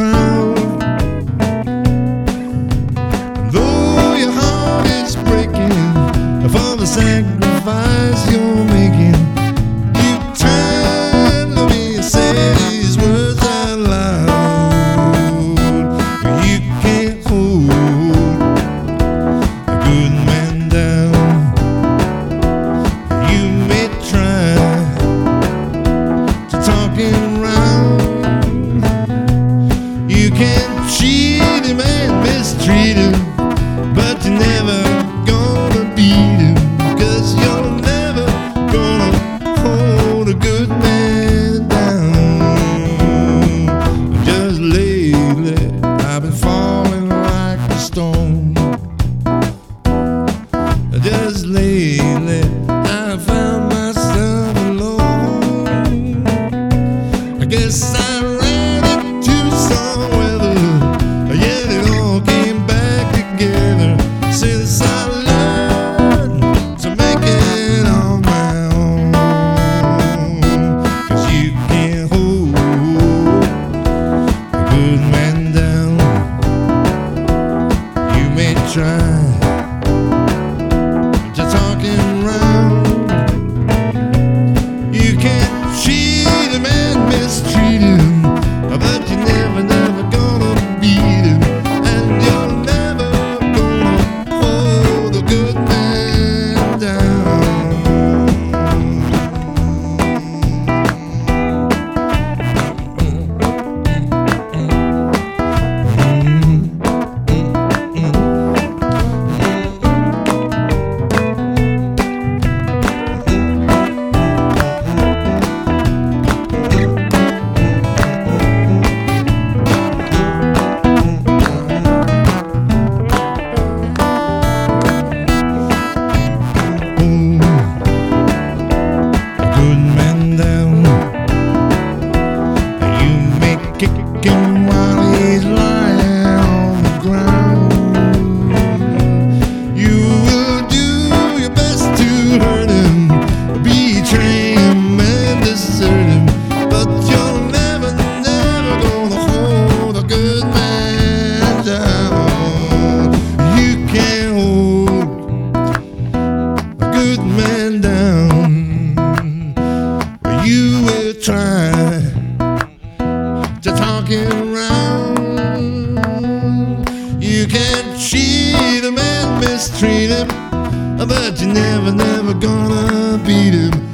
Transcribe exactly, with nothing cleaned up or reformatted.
proud. Though your heart is breaking for the sacrifice you're making, you turn to me and say these words out loud. You can't hold a good man down. You may try to talk him around. You can cheat him and mistreat him, but you're never gonna beat him, 'cause you're never gonna hold a good man down. Just lately I've been falling like a stone. Just lately I found myself alone. I guess I ran into some weather, yet it all came back together. Since I learned to make it on my own. 'Cause you can't hold a good man down. You may try to talk him round. You can cheat him and mistreat him, but you're never, never gonna beat him. And you're never gonna hold a good man down. Good man down. You may kick him while he's lying on the ground. You will do your best to hurt him, betray him and desert him, but you're never, never gonna hold a good man down. You can't hold a good man down. You will try to talk him around. You can cheat him and mistreat him, but you're never, never gonna beat him.